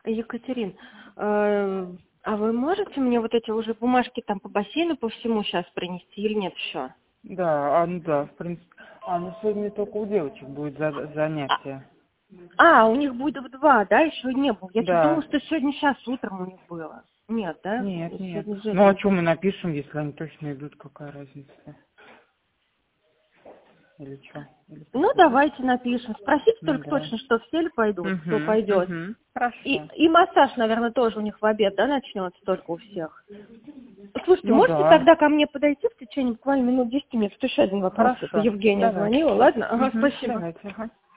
Екатерин, а вы можете мне вот эти уже бумажки там по бассейну, по всему сейчас принести или нет еще? Да, да, в принципе. Ну сегодня только у девочек будет занятие. У них будет в 2, да, еще не было. Я что думала, Да. что сегодня сейчас утром у них было. Нет, да? Нет. Сегодня Ну а что мы напишем, если они точно идут, какая разница? Или что? Ну, давайте напишем. Спросите Ну только да. точно, что все ли пойдут, кто пойдет. Хорошо. И массаж, наверное, тоже у них в обед, да, начнется только у всех. Слушайте, Ну можете да. тогда ко мне подойти в течение буквально минут 10 минут? Еще один вопрос. Это Хорошо. Евгения Давайте. звонила, ладно? Ага, спасибо. Давайте. Ага.